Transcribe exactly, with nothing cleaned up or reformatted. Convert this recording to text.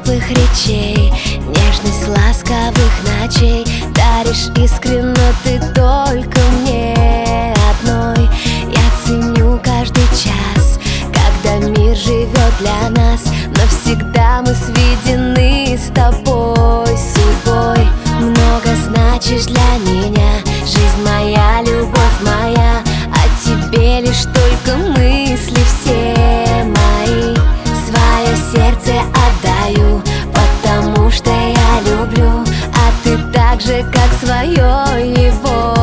теплых речей, нежность ласковых ночей. Даришь искренно ты только мне одной. Я ценю каждый час, когда мир живет для нас. Навсегда мы сведены с тобой судьбой. Много значишь для меня, жизнь моя, любовь моя. О тебе лишь только мысли все мои. Свое сердце отдаю, потому что я люблю, а ты так же, как свое его.